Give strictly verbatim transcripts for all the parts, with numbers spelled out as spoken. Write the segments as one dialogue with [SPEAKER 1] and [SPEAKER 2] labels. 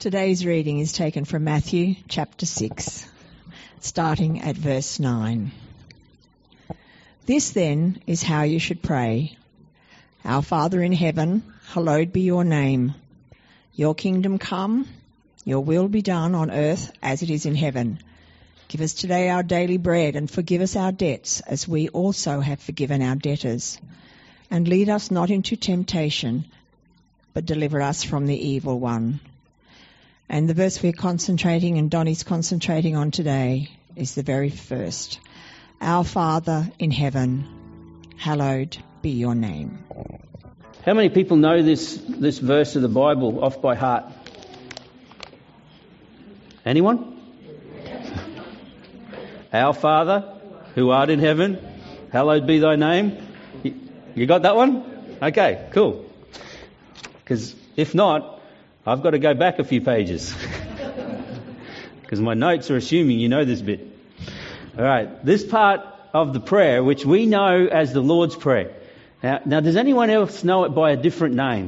[SPEAKER 1] Today's reading is taken from Matthew chapter six, starting at verse nine. This then is how you should pray. Our Father in heaven, hallowed be your name. Your kingdom come, your will be done on earth as it is in heaven. Give us today our daily bread and forgive us our debts as we also have forgiven our debtors. And lead us not into temptation, but deliver us from the evil one. And the verse we're concentrating and Donnie's concentrating on today is the very first. Our Father in heaven, hallowed be your name.
[SPEAKER 2] How many people know this, this verse of the Bible off by heart? Anyone? Our Father, who art in heaven, hallowed be thy name. You got that one? Okay, cool. Because if not, I've got to go back a few pages. Because my notes are assuming you know this bit. All right, this part of the prayer, which we know as the Lord's Prayer. Now, now, does anyone else know it by a different name?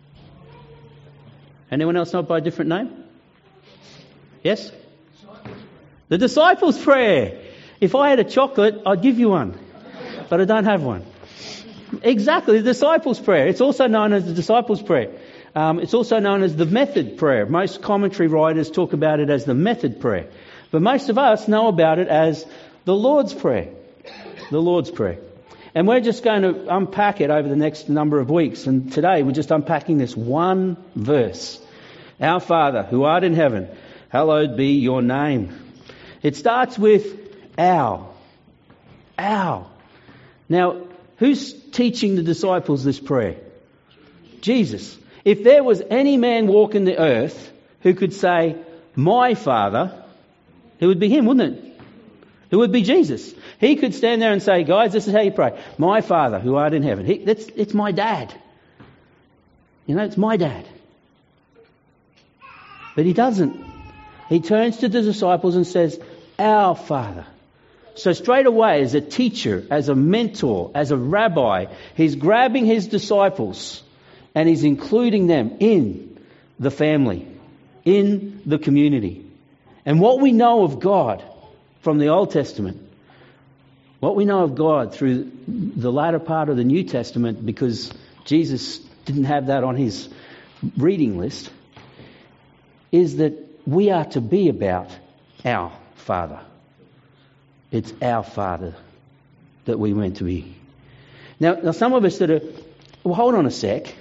[SPEAKER 2] Anyone else know it by a different name? Yes? The Disciples' Prayer. If I had a chocolate, I'd give you one. But I don't have one. Exactly, the Disciples' Prayer. It's also known as the Disciples' Prayer. Um, it's also known as the Method Prayer. Most commentary writers talk about it as the Method Prayer. But most of us know about it as the Lord's Prayer. The Lord's Prayer. And we're just going to unpack it over the next number of weeks. And today we're just unpacking this one verse. Our Father, who art in heaven, hallowed be your name. It starts with our. Our. Now, who's teaching the disciples this prayer? Jesus. If there was any man walking the earth who could say, my Father, it would be him, wouldn't it? It would be Jesus. He could stand there and say, guys, this is how you pray. My Father, who art in heaven. He, that's, it's my dad. You know, it's my dad. But he doesn't. He turns to the disciples and says, our Father. So straight away, as a teacher, as a mentor, as a rabbi, he's grabbing his disciples and he's including them in the family, in the community. And what we know of God from the Old Testament, what we know of God through the latter part of the New Testament, because Jesus didn't have that on his reading list, is that we are to be about our Father. It's our Father that we meant to be. Now, now some of us that are, well, hold on a sec.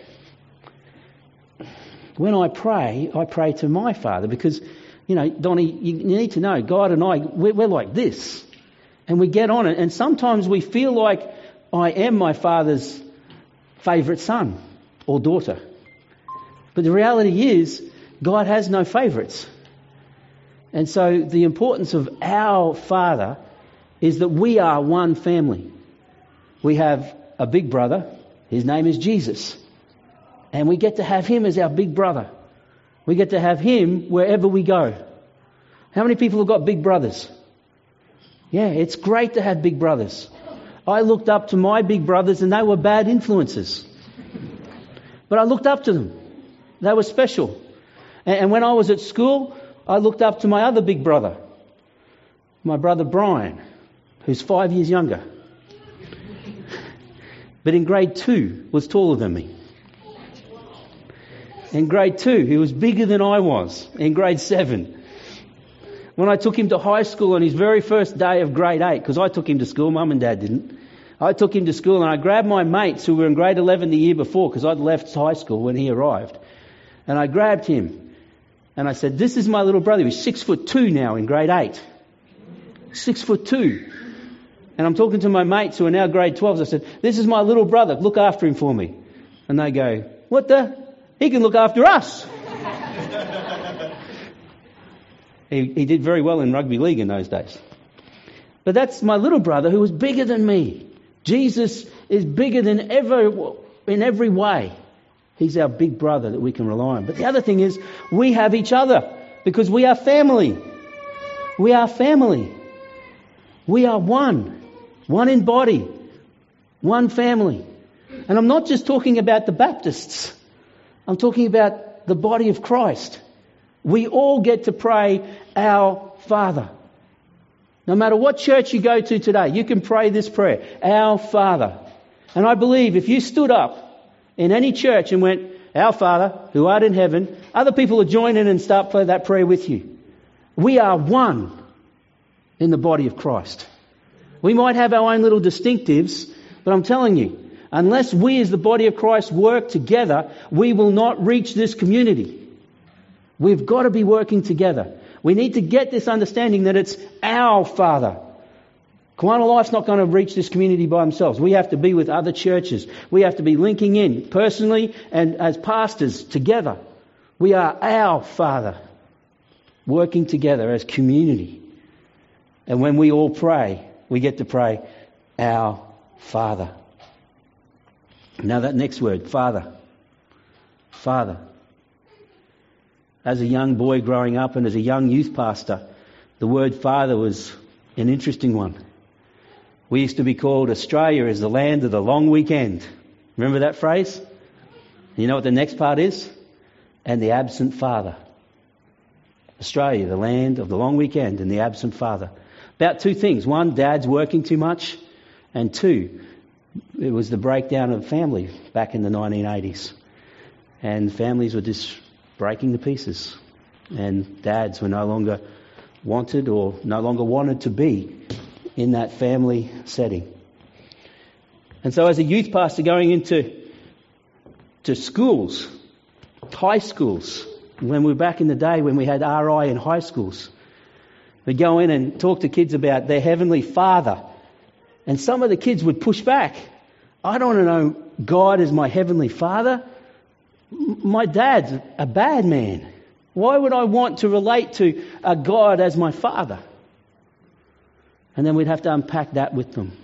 [SPEAKER 2] When I pray, I pray to my Father because, you know, Donnie, you need to know, God and I, we're, we're like this. And we get on it. And sometimes we feel like I am my Father's favourite son or daughter. But the reality is, God has no favourites. And so the importance of our Father is that we are one family. We have a big brother. His name is Jesus. And we get to have him as our big brother. We get to have him wherever we go. How many people have got big brothers? Yeah, it's great to have big brothers. I looked up to my big brothers and they were bad influences. But I looked up to them. They were special. And when I was at school, I looked up to my other big brother. My brother Brian, who's five years younger. But in grade two, was taller than me. In grade two, he was bigger than I was. In grade seven. When I took him to high school on his very first day of grade eight, because I took him to school, Mum and Dad didn't. I took him to school and I grabbed my mates who were in grade eleven the year before, because I'd left high school when he arrived. And I grabbed him and I said, this is my little brother. He's six foot two now in grade eight. Six foot two. And I'm talking to my mates who are now grade twelves. I said, this is my little brother. Look after him for me. And they go, what the? He can look after us. he, he did very well in rugby league in those days. But that's my little brother who was bigger than me. Jesus is bigger than ever in every way. He's our big brother that we can rely on. But the other thing is we have each other because we are family. We are family. We are one. One in body. One family. And I'm not just talking about the Baptists. I'm talking about the body of Christ. We all get to pray, Our Father. No matter what church you go to today, you can pray this prayer, Our Father. And I believe if you stood up in any church and went, Our Father, who art in heaven, other people will join in and start playing that prayer with you. We are one in the body of Christ. We might have our own little distinctives, but I'm telling you, unless we as the body of Christ work together, we will not reach this community. We've got to be working together. We need to get this understanding that it's our Father. Kiwana Life's not going to reach this community by themselves. We have to be with other churches. We have to be linking in personally and as pastors together. We are our Father, working together as community. And when we all pray, we get to pray, Our Father. Now that next word, Father. Father. As a young boy growing up and as a young youth pastor, the word Father was an interesting one. We used to be called Australia is the land of the long weekend. Remember that phrase? You know what the next part is? And the absent father. Australia, the land of the long weekend and the absent father. About two things. One, Dad's working too much. And two, it was the breakdown of family back in the nineteen eighties. And families were just breaking to pieces. And dads were no longer wanted or no longer wanted to be in that family setting. And so as a youth pastor going into to schools, high schools, when we were back in the day when we had R I in high schools, we'd go in and talk to kids about their Heavenly Father. And some of the kids would push back. I don't want to know God as my Heavenly Father. My dad's a bad man. Why would I want to relate to a God as my Father? And then we'd have to unpack that with them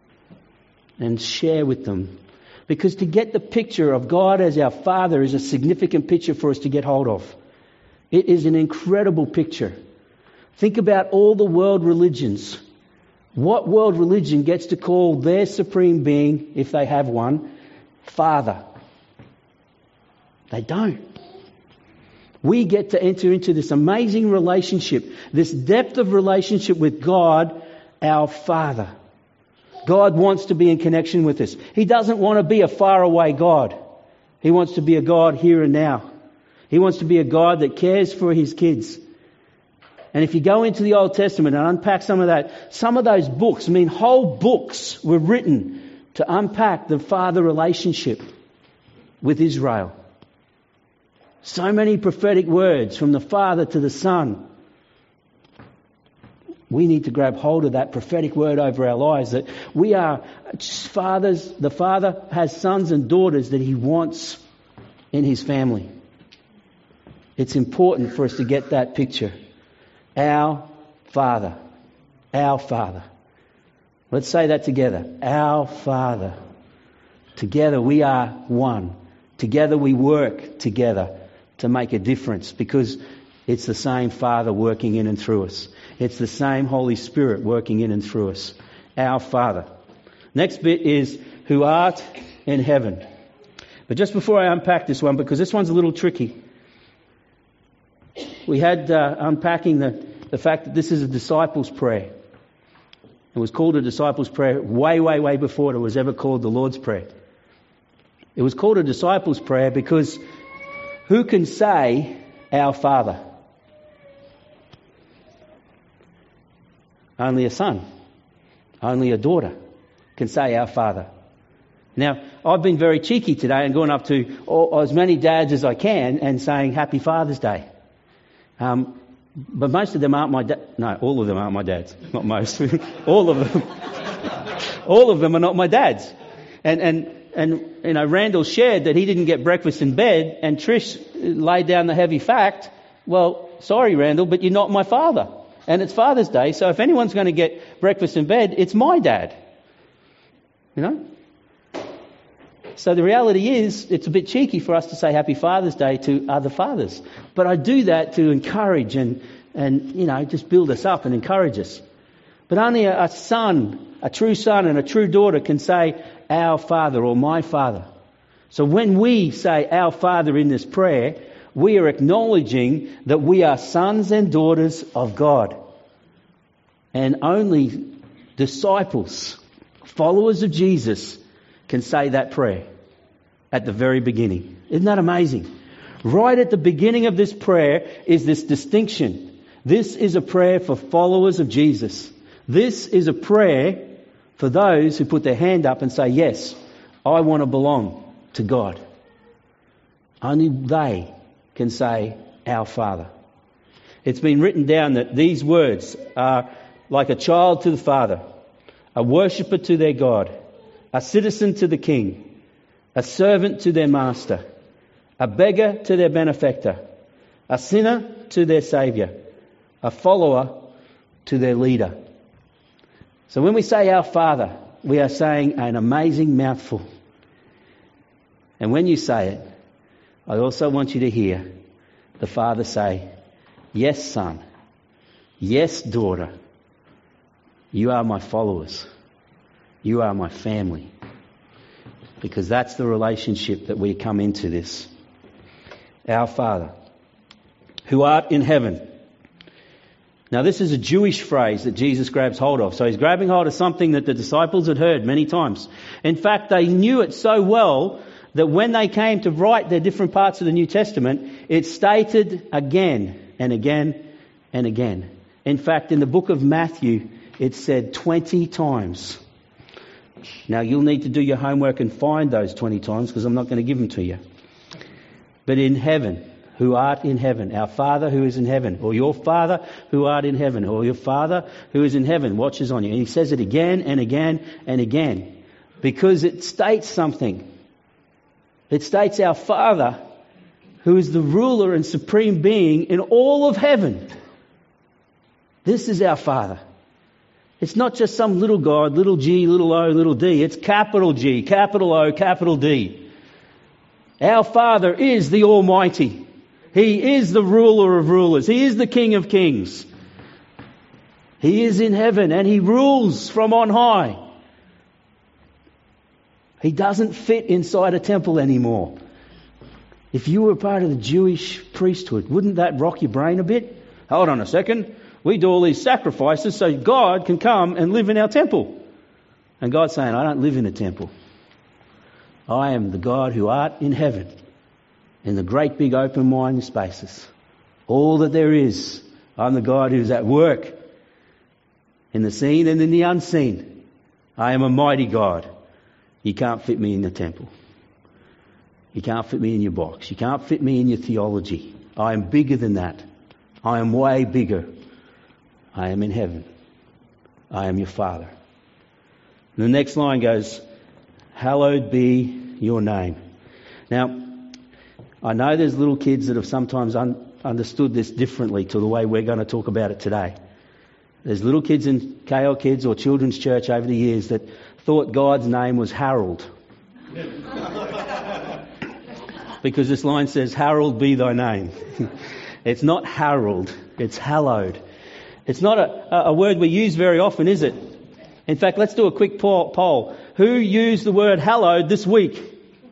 [SPEAKER 2] and share with them. Because to get the picture of God as our Father is a significant picture for us to get hold of. It is an incredible picture. Think about all the world religions. What world religion gets to call their supreme being, if they have one, Father? They don't. We get to enter into this amazing relationship, this depth of relationship with God, our Father. God wants to be in connection with us. He doesn't want to be a faraway God. He wants to be a God here and now. He wants to be a God that cares for His kids. And if you go into the Old Testament and unpack some of that, some of those books, I mean whole books were written to unpack the Father relationship with Israel. So many prophetic words from the Father to the Son. We need to grab hold of that prophetic word over our lives, that we are fathers. The Father has sons and daughters that He wants in His family. It's important for us to get that picture. Our Father. Our Father. Let's say that together. Our Father. Together we are one. Together we work together to make a difference, because it's the same Father working in and through us. It's the same Holy Spirit working in and through us. Our Father. Next bit is, who art in heaven. But just before I unpack this one, because this one's a little tricky. We had uh, unpacking the, the fact that this is a disciples' prayer. It was called a disciples' prayer way, way, way before it was ever called the Lord's Prayer. It was called a disciples' prayer because who can say, Our Father? Only a son, only a daughter can say, Our Father. Now, I've been very cheeky today and gone up to all, as many dads as I can and saying Happy Father's Day. Um, but most of them aren't my dads. No, all of them aren't my dads. Not most. all of them. all of them are not my dads. And, and, and, you know, Randall shared that he didn't get breakfast in bed, and Trish laid down the heavy fact, well, sorry, Randall, but you're not my father. And it's Father's Day, so if anyone's going to get breakfast in bed, it's my dad. You know? So the reality is, it's a bit cheeky for us to say Happy Father's Day to other fathers. But I do that to encourage and, and you know, just build us up and encourage us. But only a, a son, a true son and a true daughter can say, Our Father or my Father. So when we say Our Father in this prayer, we are acknowledging that we are sons and daughters of God. And only disciples, followers of Jesus, can say that prayer at the very beginning. Isn't that amazing? Right at the beginning of this prayer is this distinction. This is a prayer for followers of Jesus. This is a prayer for those who put their hand up and say, yes, I want to belong to God. Only they can say, our Father. It's been written down that these words are like a child to the Father, a worshipper to their God, a citizen to the King, a servant to their master, a beggar to their benefactor, a sinner to their Saviour, a follower to their leader. So when we say our Father, we are saying an amazing mouthful. And when you say it, I also want you to hear the Father say, yes, son, yes, daughter, you are my followers. You are my family. Because that's the relationship that we come into this. Our Father, who art in heaven. Now this is a Jewish phrase that Jesus grabs hold of. So he's grabbing hold of something that the disciples had heard many times. In fact, they knew it so well that when they came to write their different parts of the New Testament, it's stated again and again and again. In fact, in the book of Matthew, it's said twenty times. Now you'll need to do your homework and find those twenty times because I'm not going to give them to you. But in heaven, who art in heaven, our Father who is in heaven, or your Father who art in heaven, or your Father who is in heaven watches on you. And he says it again and again and again because it states something. It states our Father who is the ruler and supreme being in all of heaven. This is our Father. It's not just some little God, little g, little o, little d. It's capital G, capital O, capital D. Our Father is the Almighty. He is the ruler of rulers. He is the King of kings. He is in heaven and He rules from on high. He doesn't fit inside a temple anymore. If you were part of the Jewish priesthood, wouldn't that rock your brain a bit? Hold on a second. We do all these sacrifices so God can come and live in our temple. And God's saying, I don't live in a temple. I am the God who art in heaven, in the great big open wide spaces. All that there is, I'm the God who's at work in the seen and in the unseen. I am a mighty God. You can't fit me in the temple. You can't fit me in your box. You can't fit me in your theology. I am bigger than that. I am way bigger. I am in heaven. I am your Father. And the next line goes, hallowed be your name. Now, I know there's little kids that have sometimes un- understood this differently to the way we're going to talk about it today. There's little kids in K L Kids or Children's Church over the years that thought God's name was Harold. Because this line says, hallowed be thy name. It's not Harold, it's hallowed. It's not a, a word we use very often, is it? In fact, let's do a quick poll. Who used the word hallowed this week?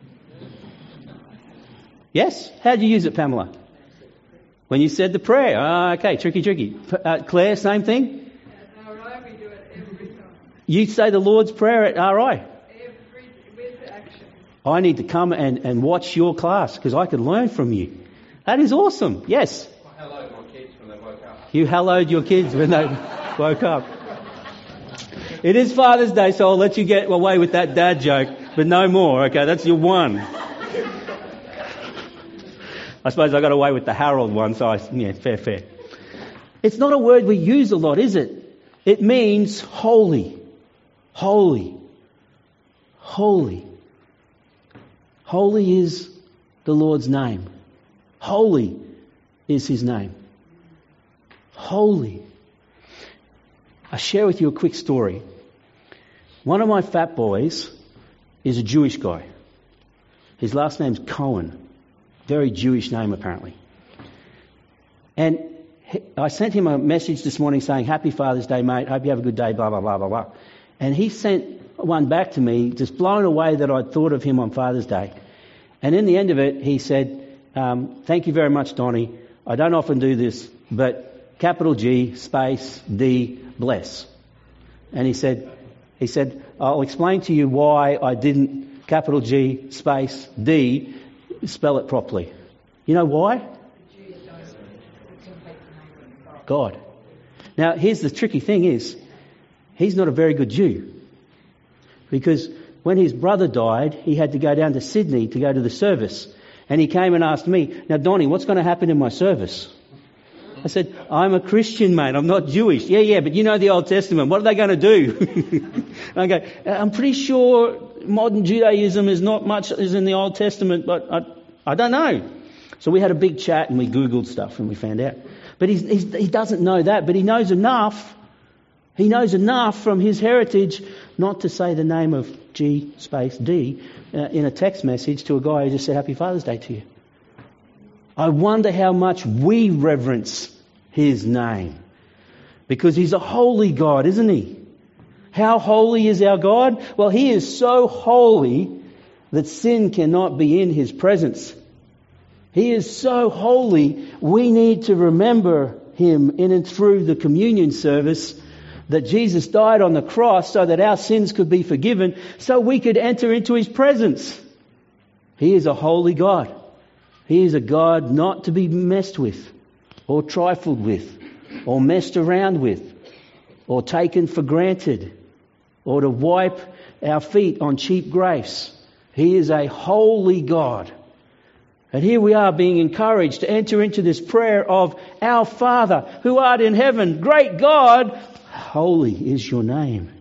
[SPEAKER 2] Yes? How did you use it, Pamela? When you said the prayer. Ah, okay, tricky, tricky. Uh, Claire, same thing?
[SPEAKER 3] At R I, we do it every time.
[SPEAKER 2] You say the Lord's Prayer at R I?
[SPEAKER 3] Every, with action.
[SPEAKER 2] I need to come and, and watch your class because I could learn from you. That is awesome. Yes?
[SPEAKER 4] I hallowed my kids when they woke up.
[SPEAKER 2] You hallowed your kids when they woke up. It is Father's Day, so I'll let you get away with that dad joke, but no more. Okay, that's your one. I suppose I got away with the Harold one, so I, yeah, fair, fair. It's not a word we use a lot, is it? It means holy, holy, holy. Holy is the Lord's name. Holy is His name. Holy. I'll share with you a quick story. One of my fat boys is a Jewish guy. His last name's Cohen. Very Jewish name, apparently. And I sent him a message this morning saying, Happy Father's Day, mate. Hope you have a good day, blah, blah, blah, blah, blah. And he sent one back to me, just blown away that I'd thought of him on Father's Day. And in the end of it, he said, um, thank you very much, Donnie. I don't often do this, but capital G, space, D, bless. And he said, he said, I'll explain to you why I didn't capital G, space, D, spell it properly. You know why? God. Now, here's the tricky thing is, he's not a very good Jew. Because when his brother died, he had to go down to Sydney to go to the service. And he came and asked me, now, Donnie, what's going to happen in my service? I said, I'm a Christian, mate. I'm not Jewish. Yeah, yeah, but you know the Old Testament. What are they going to do? I go, I'm pretty sure modern Judaism is not much is in the Old Testament, but I, I don't know. So we had a big chat and we Googled stuff and we found out. But he's, he's, he doesn't know that, but he knows enough. He knows enough from his heritage not to say the name of G space D uh, in a text message to a guy who just said Happy Father's Day to you. I wonder how much we reverence his name. Because he's a holy God, isn't he? How holy is our God? Well, he is so holy that sin cannot be in his presence. He is so holy, we need to remember him in and through the communion service, that Jesus died on the cross so that our sins could be forgiven, so we could enter into his presence. He is a holy God. He is a God not to be messed with, or trifled with, or messed around with, or taken for granted, or to wipe our feet on cheap grace. He is a holy God. And here we are being encouraged to enter into this prayer of our Father who art in heaven, great God, holy is your name.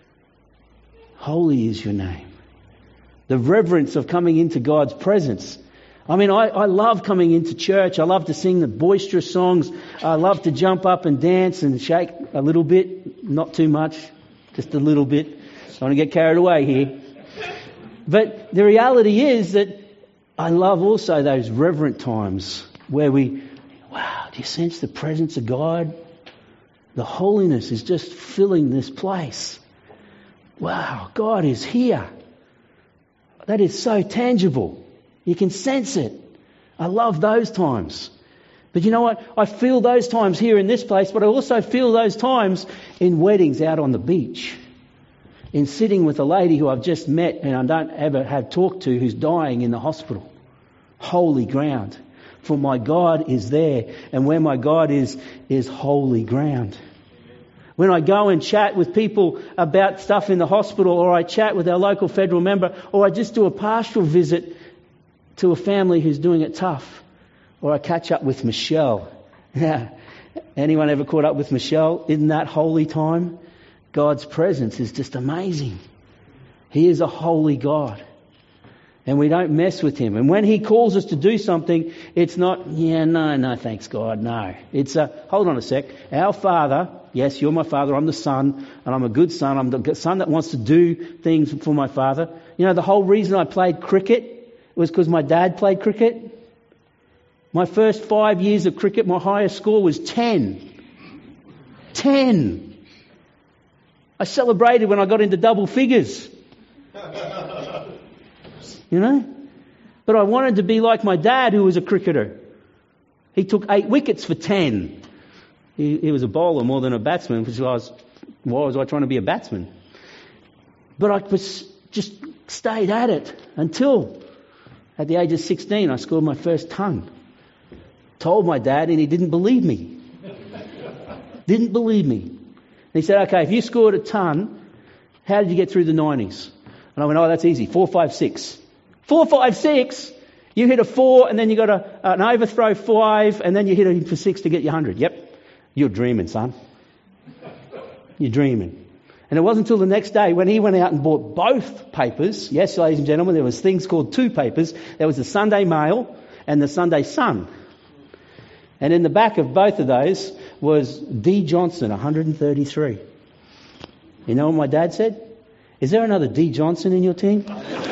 [SPEAKER 2] Holy is your name. The reverence of coming into God's presence. I mean, I, I love coming into church. I love to sing the boisterous songs. I love to jump up and dance and shake a little bit. Not too much, just a little bit. Don't want to get carried away here. But the reality is that I love also those reverent times where we, wow, do you sense the presence of God? The holiness is just filling this place. Wow, God is here. That is so tangible. You can sense it. I love those times. But you know what? I feel those times here in this place, but I also feel those times in weddings out on the beach. In sitting with a lady who I've just met and I don't ever have talked to, who's dying in the hospital. Holy ground. For my God is there. And where my God is, is holy ground. When I go and chat with people about stuff in the hospital, or I chat with our local federal member, or I just do a pastoral visit to a family who's doing it tough, or I catch up with Michelle. Yeah. Anyone ever caught up with Michelle? Isn't that holy time? God's presence is just amazing. He is a holy God. And we don't mess with him. And when he calls us to do something, it's not, yeah, no, no, thanks God, no. It's a, hold on a sec. Our Father, yes, you're my Father, I'm the Son, and I'm a good son. I'm the son that wants to do things for my Father. You know, the whole reason I played cricket was because my dad played cricket. My first five years of cricket, my highest score was ten. ten. I celebrated when I got into double figures. You know? But I wanted to be like my dad, who was a cricketer. He took eight wickets for ten. He, he was a bowler more than a batsman, which was, why was I trying to be a batsman? But I was just stayed at it until at the age of sixteen I scored my first ton. Told my dad and he didn't believe me. Didn't believe me. And he said, okay, if you scored a ton, how did you get through the nineties? And I went, oh, that's easy. Four, five, six. Four, five, six. You hit a four and then you got a, an overthrow five and then you hit it for six to get your hundred. Yep. You're dreaming, son. You're dreaming. And it wasn't until the next day when he went out and bought both papers. Yes, ladies and gentlemen, there was things called two papers. There was the Sunday Mail and the Sunday Sun. And in the back of both of those was D. Johnson, one hundred thirty-three. You know what my dad said? Is there another D. Johnson in your team?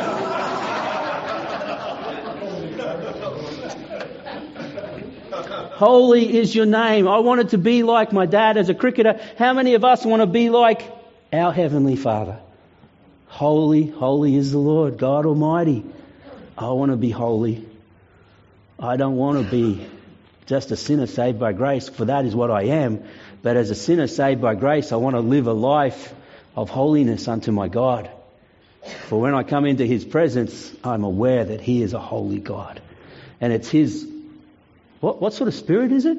[SPEAKER 2] Holy is your name. I wanted to be like my dad as a cricketer. How many of us want to be like our Heavenly Father? Holy, holy is the Lord, God Almighty. I want to be holy. I don't want to be just a sinner saved by grace, for that is what I am. But as a sinner saved by grace, I want to live a life of holiness unto my God. For when I come into His presence, I'm aware that He is a holy God. And it's His, what, what sort of Spirit is it?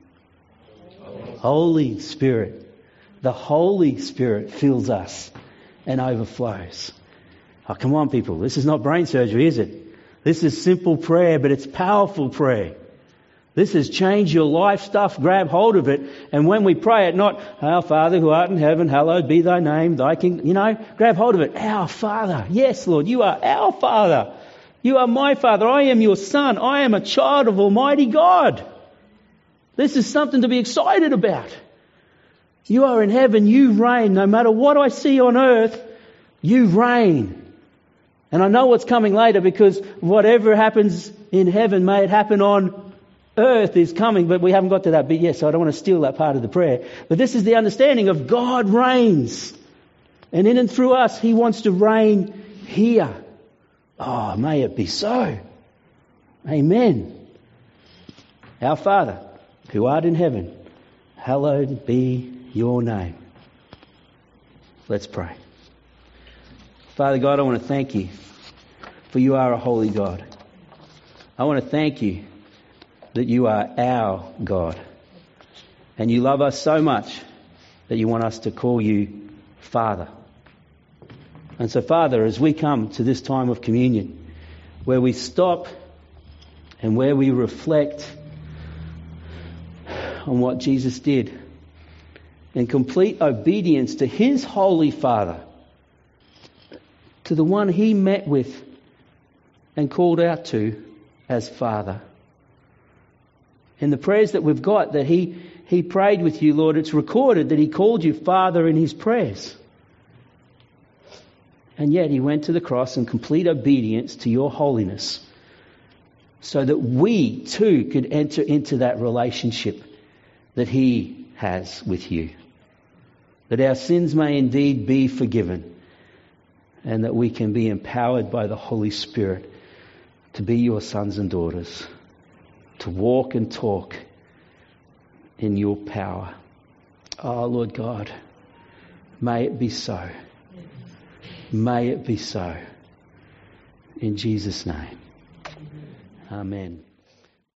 [SPEAKER 2] Holy Spirit. The Holy Spirit fills us and overflows. Oh, come on, people. This is not brain surgery, is it? This is simple prayer, but it's powerful prayer. This is change your life stuff. Grab hold of it. And when we pray it, not, Our Father who art in heaven, hallowed be thy name, thy king. You know, grab hold of it. Our Father. Yes, Lord, you are our Father. You are my Father. I am your Son. I am a child of Almighty God. This is something to be excited about. You are in heaven. You reign. No matter what I see on earth, you reign. And I know what's coming later, because whatever happens in heaven, may it happen on earth, is coming, but we haven't got to that bit yet, so I don't want to steal that part of the prayer. But this is the understanding of God reigns. And in and through us, He wants to reign here. Oh, may it be so. Amen. Our Father, who art in heaven, hallowed be your name. Let's pray. Father God, I want to thank you, for you are a holy God. I want to thank you that you are our God. And you love us so much that you want us to call you Father. And so, Father, as we come to this time of communion, where we stop and where we reflect on what Jesus did in complete obedience to His Holy Father, to the one He met with and called out to as Father. In the prayers that we've got, that he, he prayed with you, Lord, it's recorded that He called you Father in His prayers. And yet He went to the cross in complete obedience to your holiness, so that we too could enter into that relationship that He has with you. That our sins may indeed be forgiven, and that we can be empowered by the Holy Spirit to be your sons and daughters, to walk and talk in your power. Oh, Lord God, may it be so. May it be so. In Jesus' name. Amen.